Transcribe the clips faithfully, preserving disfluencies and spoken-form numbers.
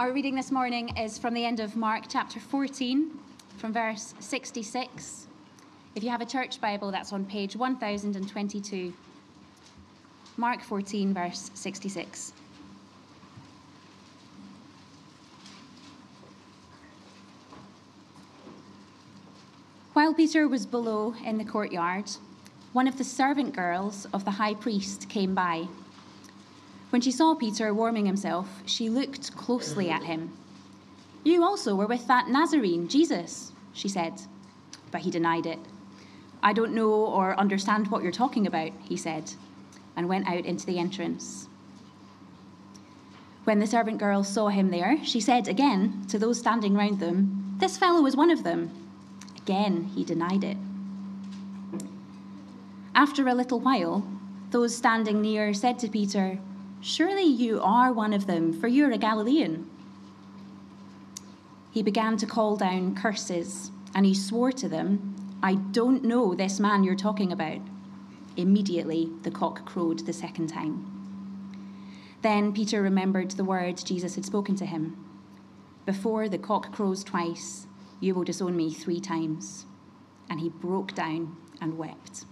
Our reading this morning is from the end of Mark chapter fourteen, from verse sixty-six. If you have a church Bible, that's on page one thousand twenty-two. Mark fourteen, verse sixty-six. While Peter was below in the courtyard, one of the servant girls of the high priest came by. When she saw Peter warming himself, she looked closely at him. "You also were with that Nazarene, Jesus," she said. But he denied it. "I don't know or understand what you're talking about," he said, and went out into the entrance. When the servant girl saw him there, she said again to those standing round them, "This fellow is one of them." Again, he denied it. After a little while, those standing near said to Peter, "Surely you are one of them, for you're a Galilean." He began to call down curses, and he swore to them, "I don't know this man you're talking about." Immediately, the cock crowed the second time. Then Peter remembered the words Jesus had spoken to him. "Before the cock crows twice, you will disown me three times." And he broke down and wept.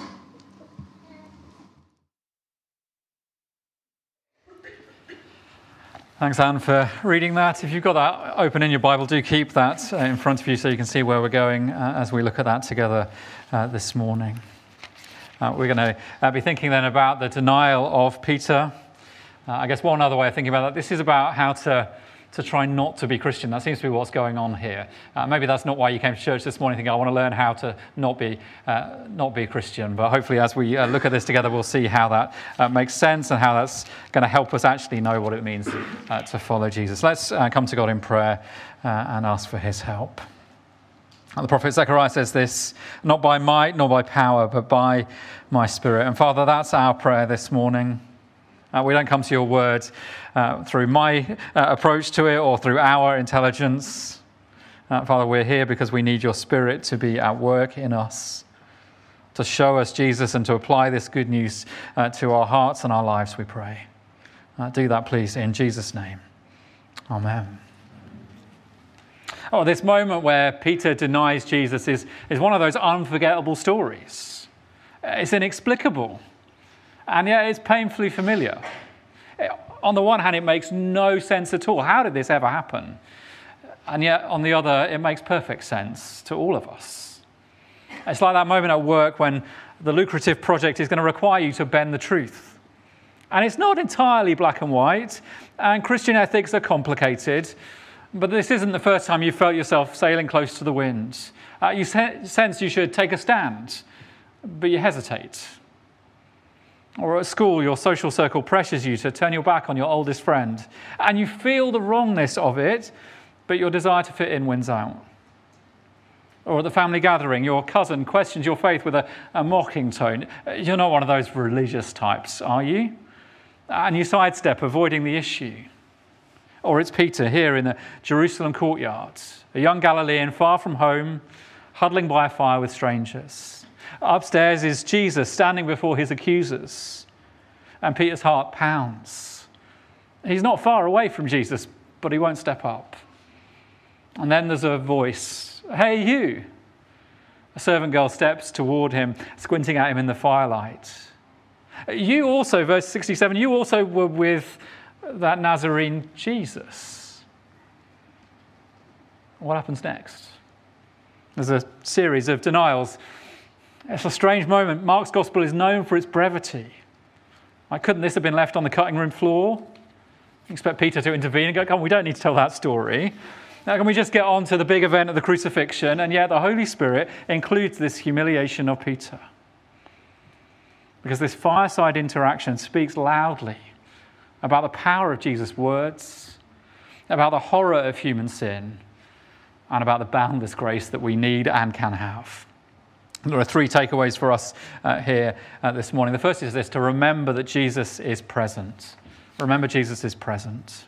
Thanks, Anne, for reading that. If you've got that open in your Bible, do keep that in front of you so you can see where we're going uh, as we look at that together uh, this morning. Uh, we're going to uh, be thinking then about the denial of Peter. Uh, I guess one other way of thinking about that, this is about how to to try not to be Christian. That seems to be what's going on here. Uh, maybe that's not why you came to church this morning, thinking, I want to learn how to not be uh, not be Christian. But hopefully as we uh, look at this together, we'll see how that uh, makes sense and how that's going to help us actually know what it means uh, to follow Jesus. Let's uh, come to God in prayer uh, and ask for his help. And the prophet Zechariah says this, "Not by might nor by power, but by my Spirit." And Father, that's our prayer this morning. Uh, we don't come to your word uh, through my uh, approach to it or through our intelligence. Uh, Father, we're here because we need your Spirit to be at work in us, to show us Jesus and to apply this good news uh, to our hearts and our lives, we pray. Uh, do that, please, in Jesus' name. Amen. Oh, this moment where Peter denies Jesus is, is one of those unforgettable stories. It's inexplicable. And yet it's painfully familiar. On the one hand, it makes no sense at all. How did this ever happen? And yet, on the other, it makes perfect sense to all of us. It's like that moment at work when the lucrative project is going to require you to bend the truth. And it's not entirely black and white, and Christian ethics are complicated, but this isn't the first time you felt yourself sailing close to the wind. Uh, you se- sense you should take a stand, but you hesitate. Or at school, your social circle pressures you to turn your back on your oldest friend, and you feel the wrongness of it, but your desire to fit in wins out. Or at the family gathering, your cousin questions your faith with a, a mocking tone. You're not one of those religious types, are you? And you sidestep, avoiding the issue. Or it's Peter here in the Jerusalem courtyard, a young Galilean far from home, huddling by a fire with strangers. Upstairs is Jesus standing before his accusers, and Peter's heart pounds. He's not far away from Jesus, but he won't step up. And then there's a voice, "Hey, you!" A servant girl steps toward him, squinting at him in the firelight. "You also," verse sixty-seven, "you also were with that Nazarene Jesus." What happens next? There's a series of denials. It's a strange moment. Mark's gospel is known for its brevity. Like, couldn't this have been left on the cutting room floor? You expect Peter to intervene and go, "Come on, we don't need to tell that story. Now, can we just get on to the big event of the crucifixion?" And yet the Holy Spirit includes this humiliation of Peter. Because this fireside interaction speaks loudly about the power of Jesus' words, about the horror of human sin, and about the boundless grace that we need and can have. There are three takeaways for us uh, here uh, this morning. The first is this, to remember that Jesus is present. Remember Jesus is present.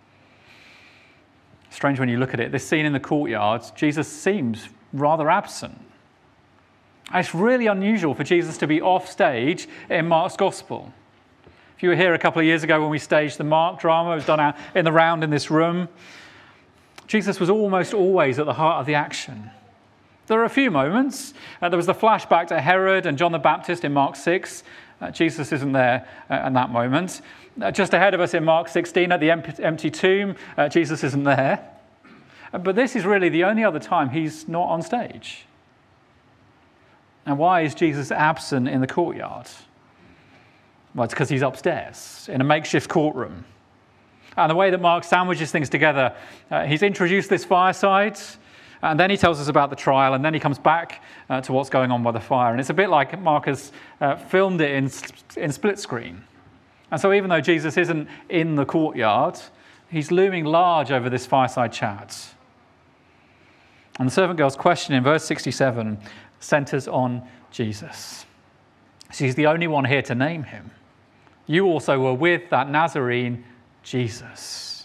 Strange when you look at it. This scene in the courtyard, Jesus seems rather absent. It's really unusual for Jesus to be off stage in Mark's gospel. If you were here a couple of years ago when we staged the Mark drama, it was done out in the round in this room, Jesus was almost always at the heart of the action. There are a few moments. Uh, there was the flashback to Herod and John the Baptist in Mark six. Uh, Jesus isn't there uh, in that moment. Uh, just ahead of us in Mark sixteen at the empty, empty tomb, uh, Jesus isn't there. Uh, but this is really the only other time he's not on stage. And why is Jesus absent in the courtyard? Well, it's because he's upstairs in a makeshift courtroom. And the way that Mark sandwiches things together, uh, he's introduced this fireside, and then he tells us about the trial, and then he comes back uh, to what's going on by the fire. And it's a bit like Mark has uh, filmed it in, in split screen. And so even though Jesus isn't in the courtyard, he's looming large over this fireside chat. And the servant girl's question in verse sixty-seven centers on Jesus. She's the only one here to name him. You also were with that Nazarene Jesus.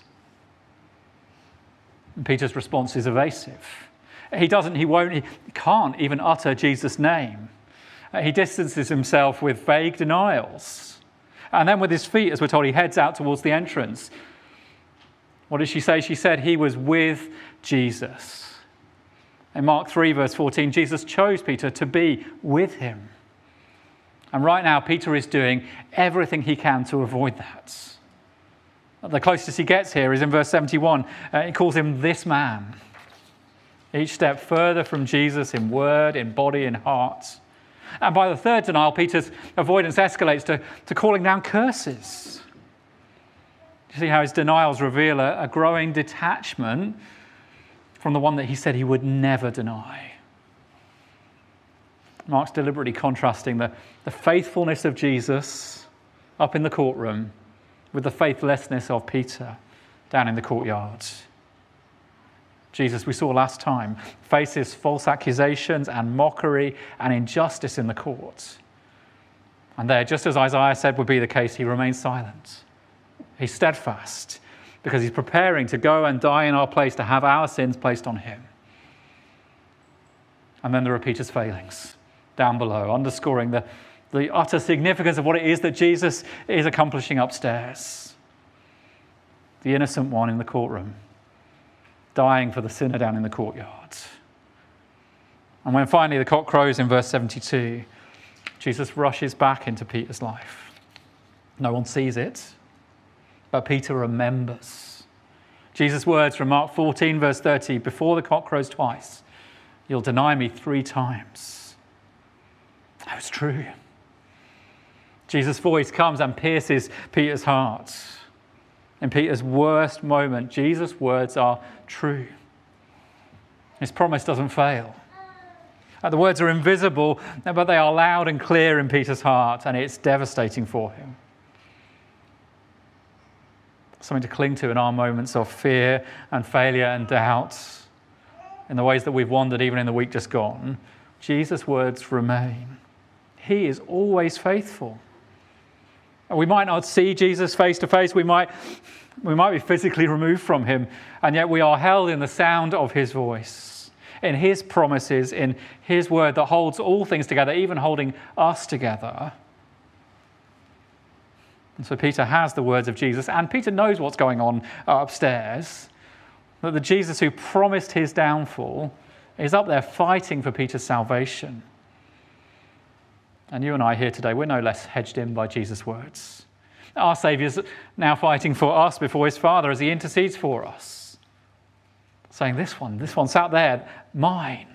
And Peter's response is evasive. He doesn't, he won't, he can't even utter Jesus' name. He distances himself with vague denials. And then with his feet, as we're told, he heads out towards the entrance. What did she say? She said he was with Jesus. In Mark three, verse fourteen, Jesus chose Peter to be with him. And right now, Peter is doing everything he can to avoid that. The closest he gets here is in verse seventy-one. Uh, he calls him this man. Each step further from Jesus in word, in body, in heart. And by the third denial, Peter's avoidance escalates to, to calling down curses. You see how his denials reveal a, a growing detachment from the one that he said he would never deny. Mark's deliberately contrasting the, the faithfulness of Jesus up in the courtroom with the faithlessness of Peter down in the courtyard. Jesus, we saw last time, faces false accusations and mockery and injustice in the court. And there, just as Isaiah said would be the case, he remains silent. He's steadfast because he's preparing to go and die in our place to have our sins placed on him. And then there are Peter's failings down below, underscoring the, the utter significance of what it is that Jesus is accomplishing upstairs. The innocent one in the courtroom, dying for the sinner down in the courtyard. And when finally the cock crows in verse seventy-two, Jesus rushes back into Peter's life. No one sees it, but Peter remembers. Jesus' words from Mark fourteen, verse thirty, before the cock crows twice, you'll deny me three times. That was true. Jesus' voice comes and pierces Peter's heart. In Peter's worst moment, Jesus' words are true. His promise doesn't fail. The words are invisible, but they are loud and clear in Peter's heart, and it's devastating for him. Something to cling to in our moments of fear and failure and doubt, in the ways that we've wandered even in the week just gone. Jesus' words remain. He is always faithful. We might not see Jesus face to face. We might, we might be physically removed from him, and yet we are held in the sound of his voice, in his promises, in his word that holds all things together, even holding us together. And so Peter has the words of Jesus, and Peter knows what's going on upstairs, that the Jesus who promised his downfall is up there fighting for Peter's salvation. And you and I here today, we're no less hedged in by Jesus' words. Our Saviour's now fighting for us before his Father as he intercedes for us, saying, this one, this one's out there, mine.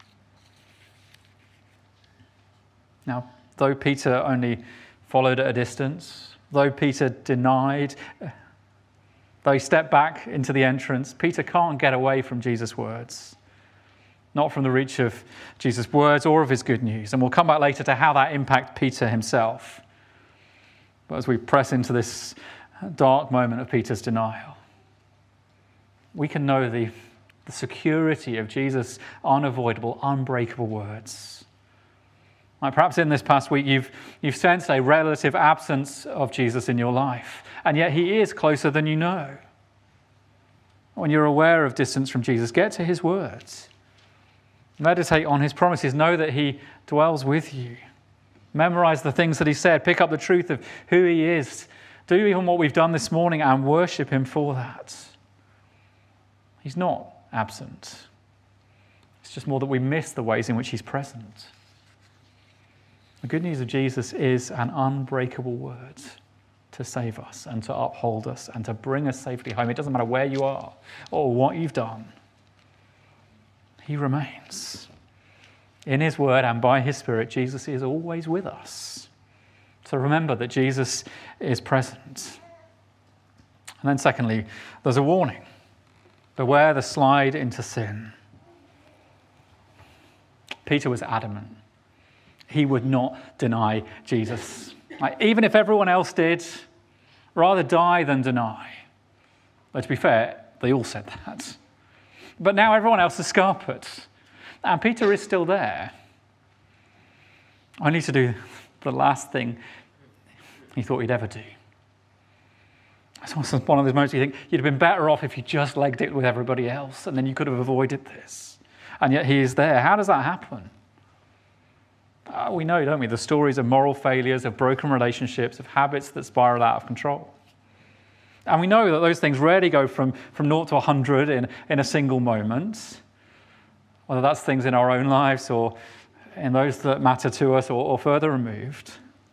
Now, though Peter only followed at a distance, though Peter denied, though he stepped back into the entrance, Peter can't get away from Jesus' words. Not from the reach of Jesus' words or of his good news. And we'll come back later to how that impacted Peter himself. But as we press into this dark moment of Peter's denial, we can know the, the security of Jesus' unavoidable, unbreakable words. Like perhaps in this past week, you've, you've sensed a relative absence of Jesus in your life, and yet he is closer than you know. When you're aware of distance from Jesus, get to his words. Meditate on his promises. Know that he dwells with you. Memorize the things that he said. Pick up the truth of who he is. Do even what we've done this morning and worship him for that. He's not absent. It's just more that we miss the ways in which he's present. The good news of Jesus is an unbreakable word to save us and to uphold us and to bring us safely home. It doesn't matter where you are or what you've done. He remains. In his word and by his Spirit, Jesus is always with us. So remember that Jesus is present. And then secondly, there's a warning. Beware the slide into sin. Peter was adamant. He would not deny Jesus. Like, even if everyone else did, rather die than deny. But to be fair, they all said that. But now everyone else is scarpered. And Peter is still there. Only to do the last thing he thought he'd ever do. It's one of those moments you think you'd have been better off if you just legged it with everybody else, and then you could have avoided this. And yet he is there. How does that happen? Uh, we know, don't we, the stories of moral failures, of broken relationships, of habits that spiral out of control. And we know that those things rarely go from, from naught to one hundred in, in a single moment, whether that's things in our own lives or in those that matter to us or, or further removed.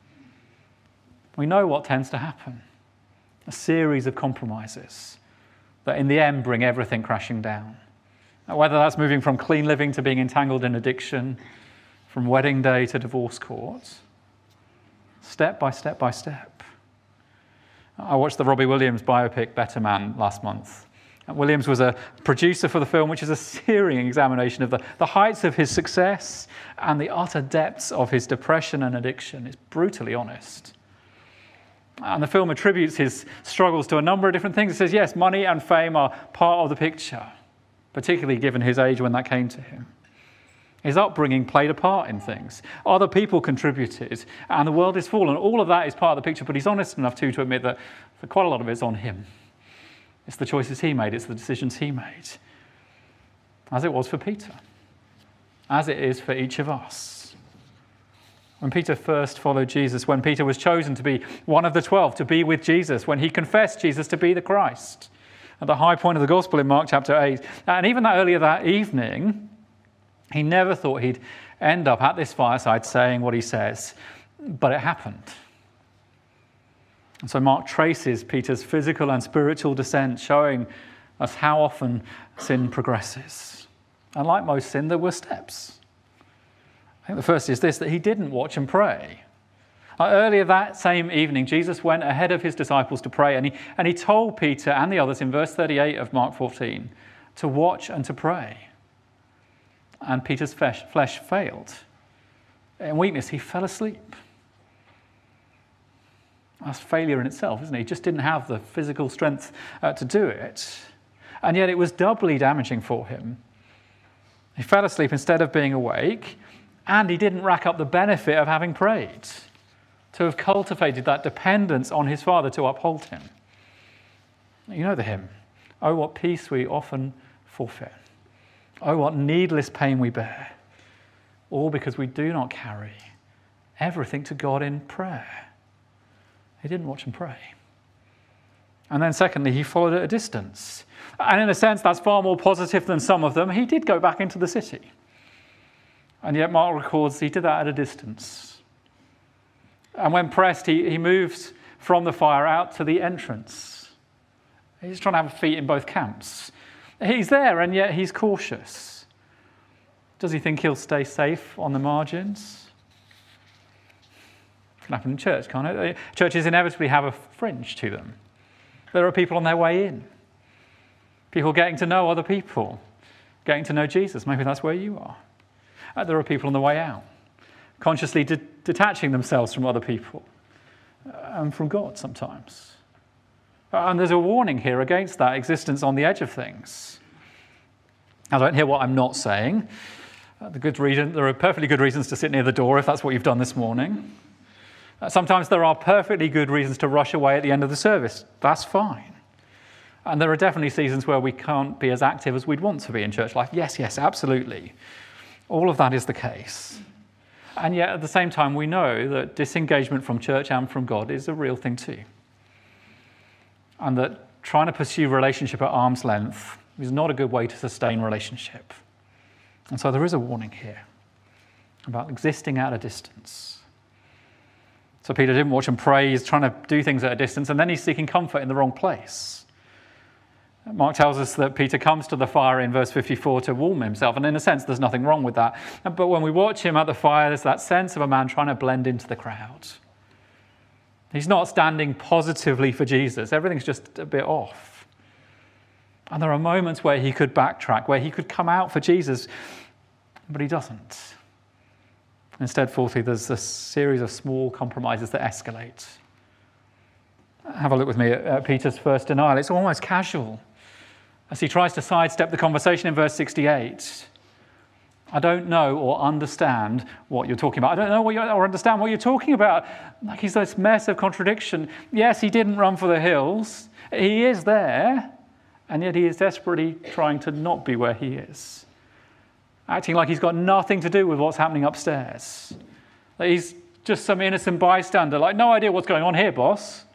We know what tends to happen. A series of compromises that in the end bring everything crashing down. Now, whether that's moving from clean living to being entangled in addiction, from wedding day to divorce court, step by step by step. I watched the Robbie Williams biopic Better Man last month. Williams was a producer for the film, which is a searing examination of the, the heights of his success and the utter depths of his depression and addiction. It's brutally honest. And the film attributes his struggles to a number of different things. It says, yes, money and fame are part of the picture, particularly given his age when that came to him. His upbringing played a part in things. Other people contributed, and the world is fallen. All of that is part of the picture, but he's honest enough too to admit that, that quite a lot of it's on him. It's the choices he made, it's the decisions he made. As it was for Peter. As it is for each of us. When Peter first followed Jesus, when Peter was chosen to be one of the twelve, to be with Jesus, when he confessed Jesus to be the Christ, at the high point of the gospel in Mark chapter eight, and even that earlier that evening, he never thought he'd end up at this fireside saying what he says, but it happened. And so Mark traces Peter's physical and spiritual descent, showing us how often sin progresses. And like most sin, there were steps. I think the first is this, that he didn't watch and pray. Uh, earlier that same evening, Jesus went ahead of his disciples to pray, and he, and he told Peter and the others in verse thirty-eight of Mark fourteen to watch and to pray. And Peter's flesh, flesh failed. In weakness, he fell asleep. That's failure in itself, isn't it? He just didn't have the physical strength uh, to do it. And yet it was doubly damaging for him. He fell asleep instead of being awake, and he didn't rack up the benefit of having prayed, to have cultivated that dependence on his Father to uphold him. You know the hymn, "Oh, what peace we often forfeit. Oh, what needless pain we bear, all because we do not carry everything to God in prayer." He didn't watch and pray. And then secondly, he followed at a distance. And in a sense, that's far more positive than some of them. He did go back into the city. And yet Mark records he did that at a distance. And when pressed, he, he moved from the fire out to the entrance. He's trying to have feet in both camps. He's there, and yet he's cautious. Does he think he'll stay safe on the margins? It can happen in church, can't it? Churches inevitably have a fringe to them. There are people on their way in. People getting to know other people. Getting to know Jesus. Maybe that's where you are. Uh, there are people on the way out. Consciously de- detaching themselves from other people. Uh, and from God sometimes. Uh, and there's a warning here against that existence on the edge of things. I don't hear what I'm not saying. Uh, the good reason, there are perfectly good reasons to sit near the door if that's what you've done this morning. Uh, sometimes there are perfectly good reasons to rush away at the end of the service. That's fine. And there are definitely seasons where we can't be as active as we'd want to be in church life. Yes, yes, absolutely. All of that is the case. And yet at the same time, we know that disengagement from church and from God is a real thing too. And that trying to pursue relationship at arm's length is not a good way to sustain relationship. And so there is a warning here about existing at a distance. So Peter didn't watch and pray, he's trying to do things at a distance, and then he's seeking comfort in the wrong place. Mark tells us that Peter comes to the fire in verse fifty-four to warm himself, and in a sense there's nothing wrong with that. But when we watch him at the fire, there's that sense of a man trying to blend into the crowd. He's not standing positively for Jesus. Everything's just a bit off. And there are moments where he could backtrack, where he could come out for Jesus, but he doesn't. Instead, fourthly, there's a series of small compromises that escalate. Have a look with me at, at Peter's first denial. It's almost casual as he tries to sidestep the conversation in verse sixty-eight. I don't know or understand what you're talking about. I don't know what you or understand what you're talking about. Like he's this mess of contradiction. Yes, he didn't run for the hills. He is there, and yet he is desperately trying to not be where he is. Acting like he's got nothing to do with what's happening upstairs. That he's just some innocent bystander, like, no idea what's going on here, boss.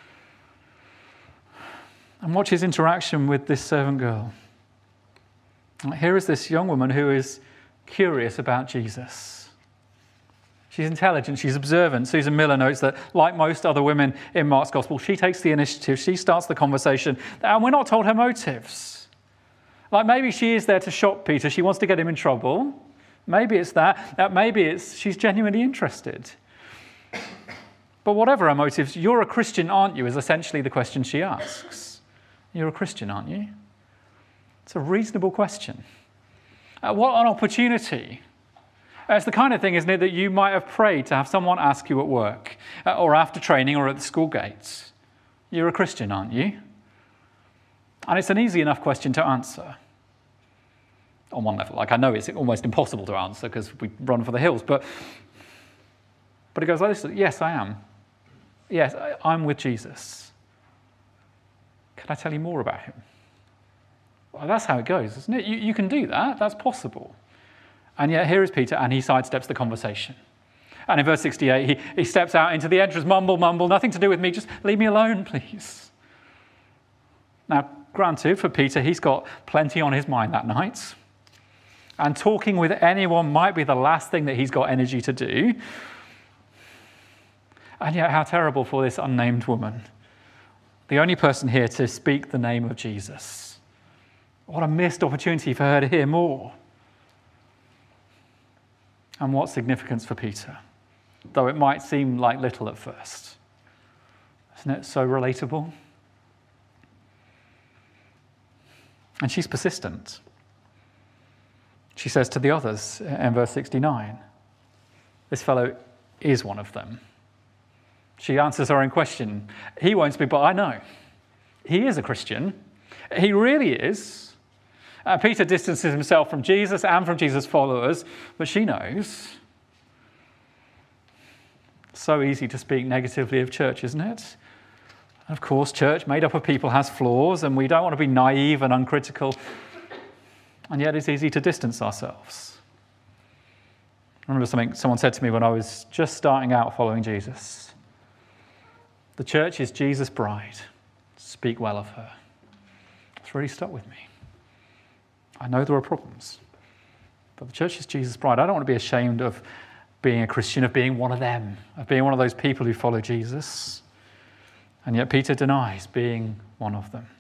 And watch his interaction with this servant girl. Here is this young woman who is curious about Jesus. She's intelligent, she's observant. Susan Miller notes that, like most other women in Mark's Gospel, she takes the initiative, she starts the conversation, and we're not told her motives. Like maybe she is there to shock Peter, she wants to get him in trouble. Maybe it's that, uh, maybe it's she's genuinely interested. But whatever her motives, you're a Christian, aren't you, is essentially the question she asks. You're a Christian, aren't you? It's a reasonable question. Uh, what an opportunity. Uh, it's the kind of thing, isn't it, that you might have prayed to have someone ask you at work uh, or after training or at the school gates. You're a Christian, aren't you? And it's an easy enough question to answer. On one level, like I know it's almost impossible to answer because we run for the hills, but but it goes like this, yes, I am. Yes, I, I'm with Jesus. Can I tell you more about him? Well, that's how it goes, isn't it? You, you can do that, that's possible. And yet here is Peter, and he sidesteps the conversation. And in verse sixty-eight, he, he steps out into the entrance, mumble, mumble, nothing to do with me, just leave me alone, please. Now, granted, for Peter, he's got plenty on his mind that night. And talking with anyone might be the last thing that he's got energy to do. And yet, how terrible for this unnamed woman. The only person here to speak the name of Jesus. What a missed opportunity for her to hear more. And what significance for Peter, though it might seem like little at first. Isn't it so relatable? And she's persistent. She says to the others in verse sixty-nine, this fellow is one of them. She answers her own question. He won't speak, but I know. He is a Christian. He really is. Uh, Peter distances himself from Jesus and from Jesus' followers, but she knows. So easy to speak negatively of church, isn't it? Of course, church made up of people has flaws, and we don't want to be naive and uncritical. And yet it's easy to distance ourselves. I remember something someone said to me when I was just starting out following Jesus. The church is Jesus' bride. Speak well of her. It's really stuck with me. I know there are problems, but the church is Jesus' bride. I don't want to be ashamed of being a Christian, of being one of them, of being one of those people who follow Jesus. And yet Peter denies being one of them.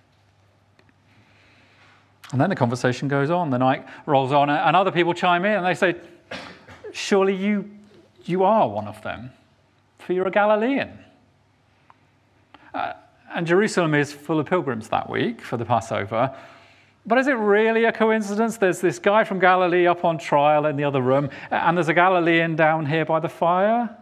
And then the conversation goes on. The night rolls on, and other people chime in, and they say, surely you, you are one of them, for you're a Galilean. Uh, and Jerusalem is full of pilgrims that week for the Passover. But is it really a coincidence? There's this guy from Galilee up on trial in the other room, and there's a Galilean down here by the fire.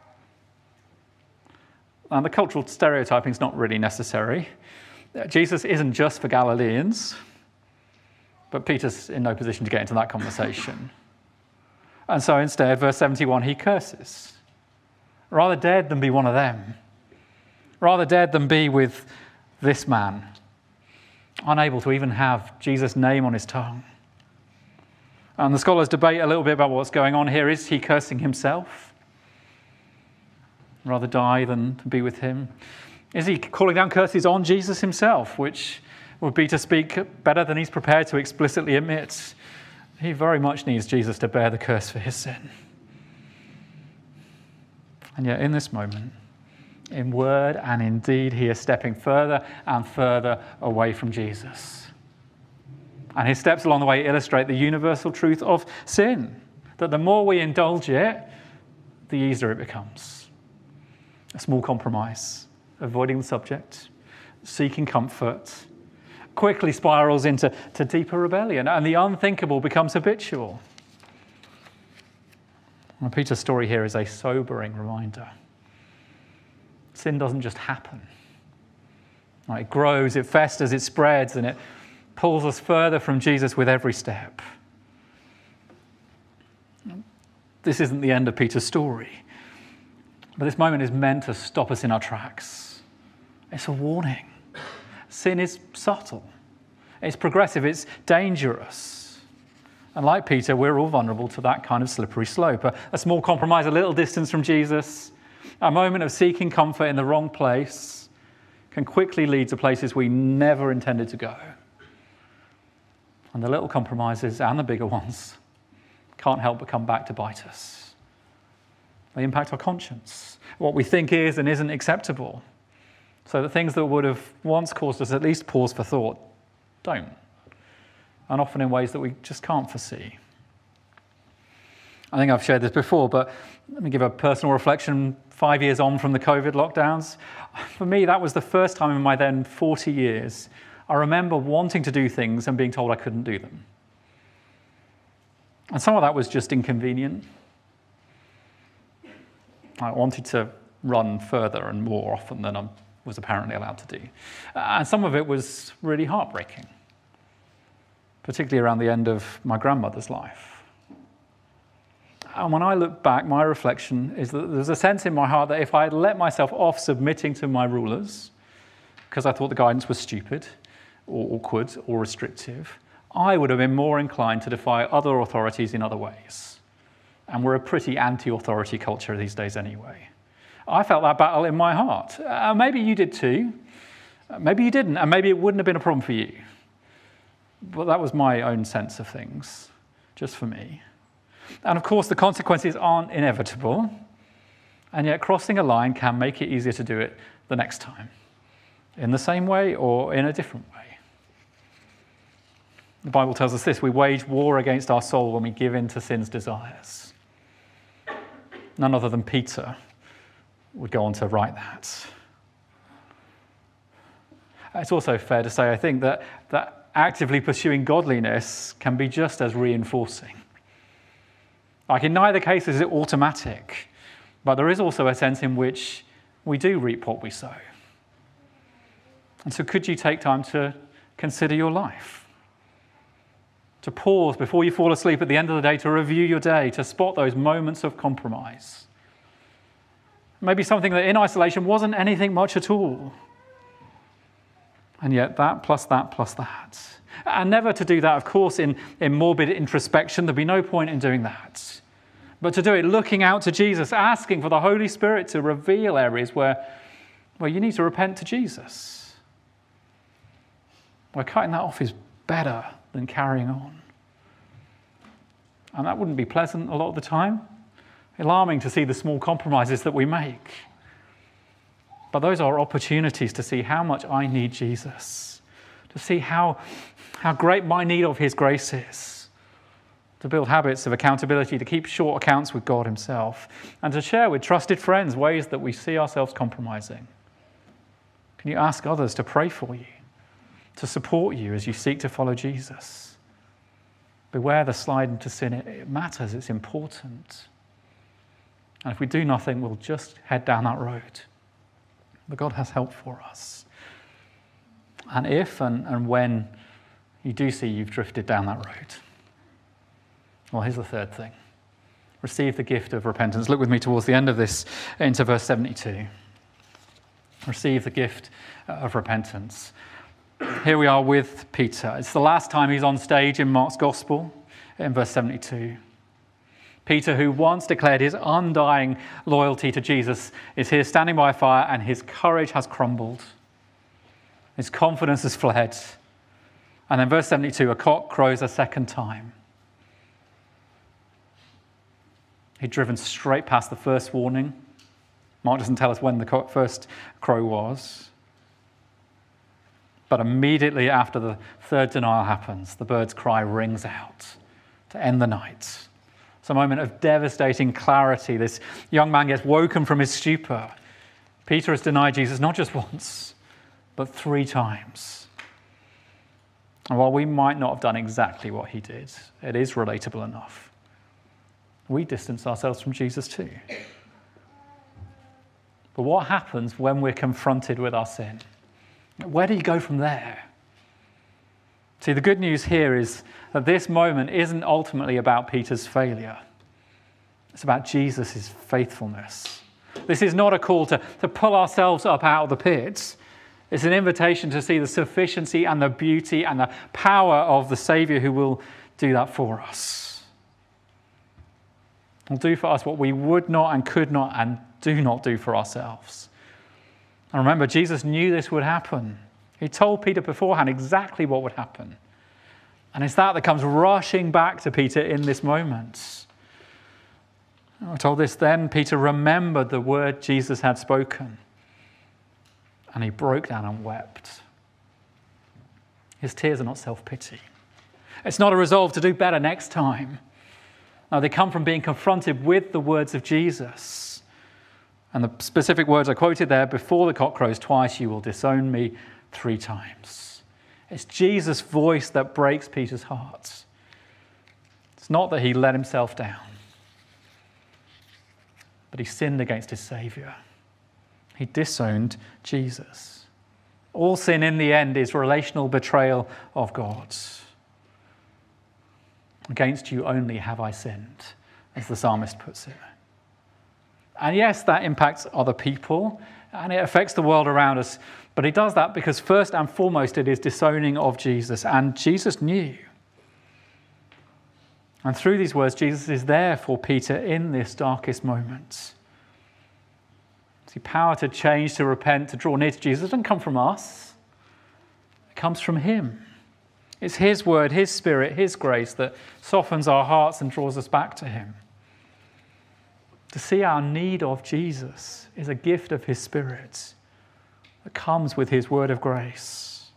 And the cultural stereotyping is not really necessary. Jesus isn't just for Galileans. But Peter's in no position to get into that conversation. And so instead, verse seventy-one, he curses. Rather dead than be one of them. Rather dead than be with this man. Unable to even have Jesus' name on his tongue. And the scholars debate a little bit about what's going on here. Is he cursing himself? Rather die than be with him? Is he calling down curses on Jesus himself, which would be to speak better than he's prepared to explicitly admit? He very much needs Jesus to bear the curse for his sin. And yet in this moment, in word and in deed, he is stepping further and further away from Jesus. And his steps along the way illustrate the universal truth of sin, that the more we indulge it, the easier it becomes. A small compromise, avoiding the subject, seeking comfort, quickly spirals into to deeper rebellion, and the unthinkable becomes habitual. Well, Peter's story here is a sobering reminder. Sin doesn't just happen. It grows, it festers, it spreads, and it pulls us further from Jesus with every step. This isn't the end of Peter's story, but this moment is meant to stop us in our tracks. It's a warning. Sin is subtle. It's progressive. It's dangerous. And like Peter, we're all vulnerable to that kind of slippery slope. A, a small compromise, a little distance from Jesus, a moment of seeking comfort in the wrong place can quickly lead to places we never intended to go. And the little compromises and the bigger ones can't help but come back to bite us. They impact our conscience, what we think is and isn't acceptable. So that things that would have once caused us at least pause for thought don't. And often in ways that we just can't foresee. I think I've shared this before, but let me give a personal reflection. Five years on from the COVID lockdowns, for me, that was the first time in my then forty years I remember wanting to do things and being told I couldn't do them. And some of that was just inconvenient. I wanted to run further and more often than I was apparently allowed to do. And some of it was really heartbreaking, particularly around the end of my grandmother's life. And when I look back, my reflection is that there's a sense in my heart that if I had let myself off submitting to my rulers, because I thought the guidance was stupid, or awkward, or restrictive, I would have been more inclined to defy other authorities in other ways. And we're a pretty anti-authority culture these days anyway. I felt that battle in my heart. Uh, maybe you did too. Uh, maybe you didn't, and maybe it wouldn't have been a problem for you. But that was my own sense of things, just for me. And of course, the consequences aren't inevitable, and yet crossing a line can make it easier to do it the next time, in the same way or in a different way. The Bible tells us this: we wage war against our soul when we give in to sin's desires. None other than Peter would go on to write that. It's also fair to say, I think, that, that actively pursuing godliness can be just as reinforcing. Like in neither case is it automatic, but there is also a sense in which we do reap what we sow. And so could you take time to consider your life? To pause before you fall asleep at the end of the day, to review your day, to spot those moments of compromise. Maybe something that in isolation wasn't anything much at all. And yet that plus that plus that. And never to do that, of course, in, in morbid introspection. There'd be no point in doing that. But to do it looking out to Jesus, asking for the Holy Spirit to reveal areas where, where you need to repent to Jesus. Where cutting that off is better than carrying on. And that wouldn't be pleasant a lot of the time. Alarming to see the small compromises that we make. But those are opportunities to see how much I need Jesus. To see how, how great my need of his grace is. To build habits of accountability, to keep short accounts with God himself. And to share with trusted friends ways that we see ourselves compromising. Can you ask others to pray for you? To support you as you seek to follow Jesus? Beware the slide into sin. It, it matters. It's important. And if we do nothing, we'll just head down that road. But God has help for us. And if and, and when you do see you've drifted down that road, well, here's the third thing. Receive the gift of repentance. Look with me towards the end of this into verse seventy-two. Receive the gift of repentance. Here we are with Peter. It's the last time he's on stage in Mark's Gospel. in verse seventy-two. Peter, who once declared his undying loyalty to Jesus, is here standing by a fire, and his courage has crumbled. His confidence has fled. And then verse seventy-two, a cock crows a second time. He'd driven straight past the first warning. Mark doesn't tell us when the first crow was. But immediately after the third denial happens, the bird's cry rings out to end the night. It's a moment of devastating clarity. This young man gets woken from his stupor. Peter has denied Jesus not just once, but three times. And while we might not have done exactly what he did, it is relatable enough. We distance ourselves from Jesus too. But what happens when we're confronted with our sin? Where do you go from there? See, the good news here is that this moment isn't ultimately about Peter's failure. It's about Jesus' faithfulness. This is not a call to, to pull ourselves up out of the pit. It's an invitation to see the sufficiency and the beauty and the power of the Saviour who will do that for us. Will do for us what we would not and could not and do not do for ourselves. And remember, Jesus knew this would happen. He told Peter beforehand exactly what would happen. And it's that that comes rushing back to Peter in this moment. We're told this, then Peter remembered the word Jesus had spoken. And he broke down and wept. His tears are not self-pity. It's not a resolve to do better next time. No, they come from being confronted with the words of Jesus. And the specific words I quoted there, before the cock crows twice, you will disown me three times. It's Jesus' voice that breaks Peter's heart. It's not that he let himself down, but he sinned against his Saviour. He disowned Jesus. All sin in the end is relational betrayal of God. Against you only have I sinned, as the psalmist puts it. And yes, that impacts other people, and it affects the world around us, but it does that because first and foremost it is disowning of Jesus, and Jesus knew. And through these words, Jesus is there for Peter in this darkest moment. See, power to change, to repent, to draw near to Jesus doesn't come from us. It comes from him. It's his word, his spirit, his grace that softens our hearts and draws us back to him. To see our need of Jesus is a gift of his spirit that comes with his word of grace.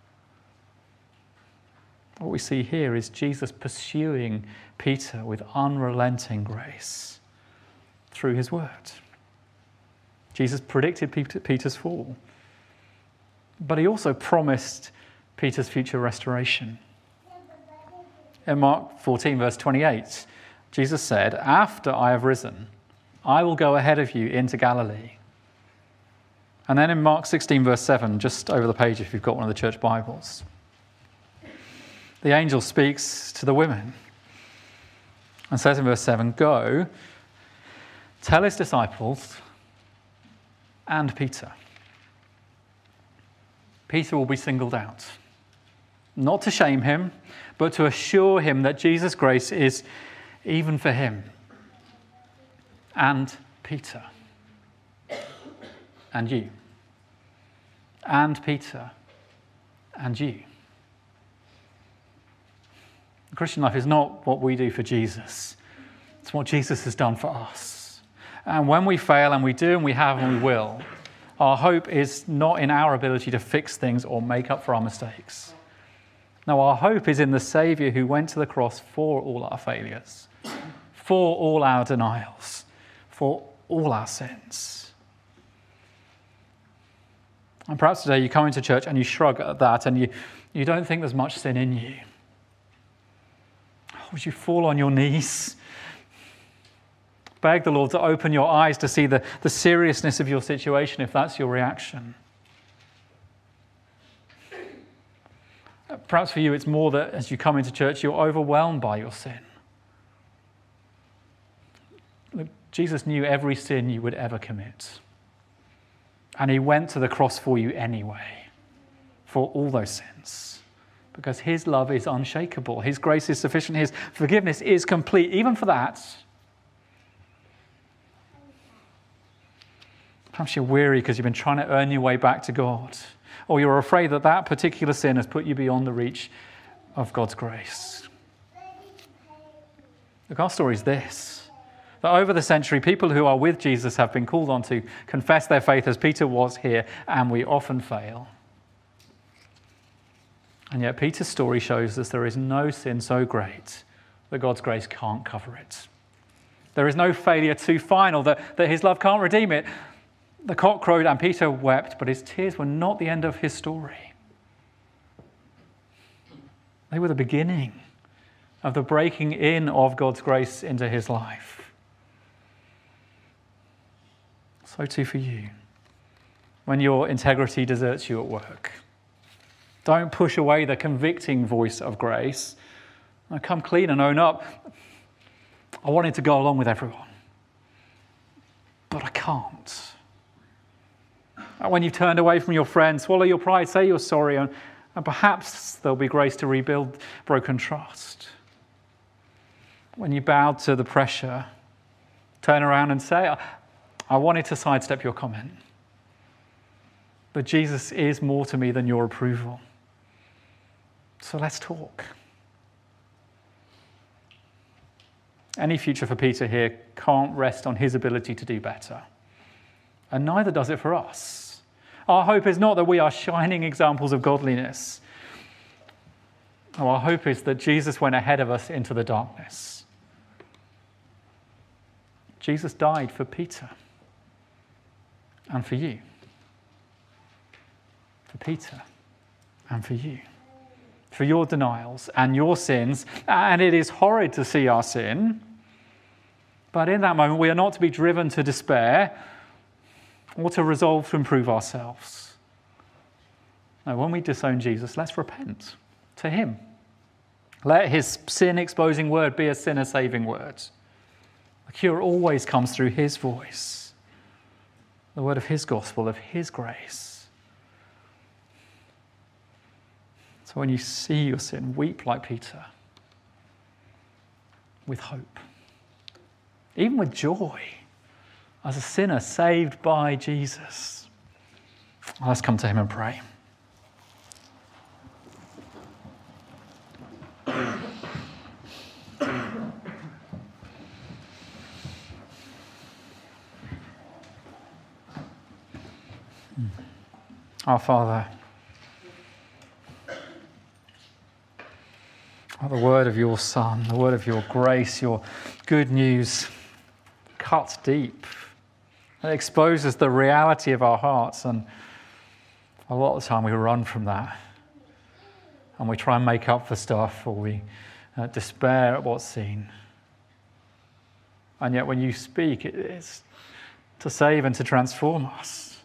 What we see here is Jesus pursuing Peter with unrelenting grace through his word. Jesus predicted Peter's fall, but he also promised Peter's future restoration. In Mark fourteen, verse twenty-eight, Jesus said, after I have risen, I will go ahead of you into Galilee. And then in Mark sixteen, verse seven, just over the page if you've got one of the church Bibles, the angel speaks to the women and says in verse seven, go, tell his disciples and Peter. Peter will be singled out. Not to shame him, but to assure him that Jesus' grace is even for him. And Peter. And you. And Peter. And you. The Christian life is not what we do for Jesus. It's what Jesus has done for us. And when we fail, and we do, and we have, and we will, our hope is not in our ability to fix things or make up for our mistakes. No, our hope is in the Saviour who went to the cross for all our failures, for all our denials, for all our sins. And perhaps today you come into church and you shrug at that and you, you don't think there's much sin in you. Would you fall on your knees? Beg the Lord to open your eyes to see the, the seriousness of your situation if that's your reaction. Perhaps for you it's more that as you come into church you're overwhelmed by your sin. Look, Jesus knew every sin you would ever commit. And he went to the cross for you anyway, for all those sins, because his love is unshakable. His grace is sufficient. His forgiveness is complete, even for that. Perhaps you're weary because you've been trying to earn your way back to God, or you're afraid that that particular sin has put you beyond the reach of God's grace. Look, our story is this, that over the century, people who are with Jesus have been called on to confess their faith as Peter was here, and we often fail. And yet Peter's story shows us there is no sin so great that God's grace can't cover it. There is no failure too final that, that his love can't redeem it. The cock crowed and Peter wept, but his tears were not the end of his story. They were the beginning of the breaking in of God's grace into his life. So too for you, when your integrity deserts you at work. Don't push away the convicting voice of grace. Now come clean and own up. I wanted to go along with everyone, but I can't. When you've turned away from your friend, swallow your pride, say you're sorry, and, and perhaps there'll be grace to rebuild broken trust. When you bowed to the pressure, turn around and say, I, I wanted to sidestep your comment, but Jesus is more to me than your approval. So let's talk. Any future for Peter here can't rest on his ability to do better. And neither does it for us. Our hope is not that we are shining examples of godliness. Our hope is that Jesus went ahead of us into the darkness. Jesus died for Peter and for you. For Peter and for you. For your denials and your sins. And it is horrid to see our sin. But in that moment, we are not to be driven to despair or to resolve to improve ourselves. No, when we disown Jesus, let's repent to him. Let his sin-exposing word be a sinner-saving word. The cure always comes through his voice, the word of his gospel, of his grace. So when you see your sin, weep like Peter, with hope, even with joy, as a sinner saved by Jesus. Let's come to him and pray. Our Father, the word of your Son, the word of your grace, your good news cuts deep. It exposes the reality of our hearts, and a lot of the time we run from that and we try and make up for stuff, or we uh, despair at what's seen. And yet when you speak, it is to save and to transform us.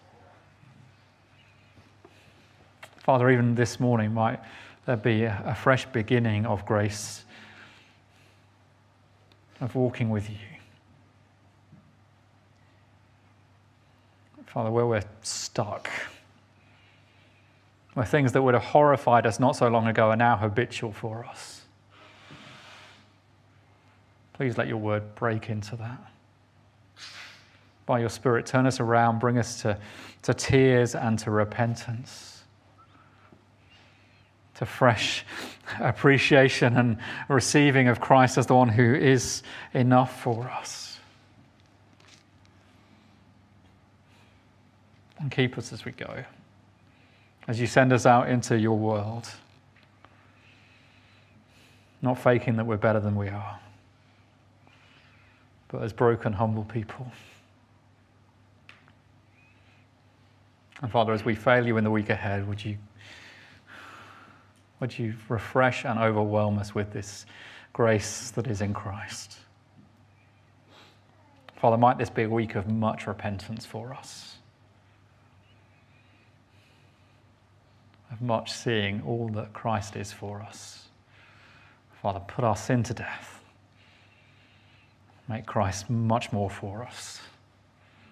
Father, even this morning might there be a, a fresh beginning of grace, of walking with you. Father, where we're stuck, where things that would have horrified us not so long ago are now habitual for us. Please let your word break into that. By your Spirit, turn us around, bring us to, to tears and to repentance, to fresh appreciation and receiving of Christ as the one who is enough for us. And keep us as we go, as you send us out into your world, not faking that we're better than we are, but as broken, humble people. And Father, as we fail you in the week ahead, would you, would you refresh and overwhelm us with this grace that is in Christ? Father, might this be a week of much repentance for us, of much seeing all that Christ is for us. Father, put our sin to death. Make Christ much more for us.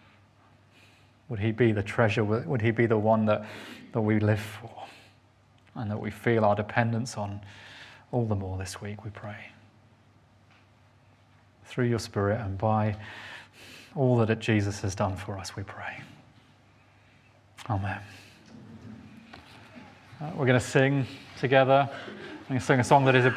Would he be the treasure? Would he be the one that, that we live for? and that we feel our dependence on all the more this week, we pray. Through your Spirit and by all that Jesus has done for us, we pray. Amen. Uh, we're going to sing together. We're going to sing a song that is about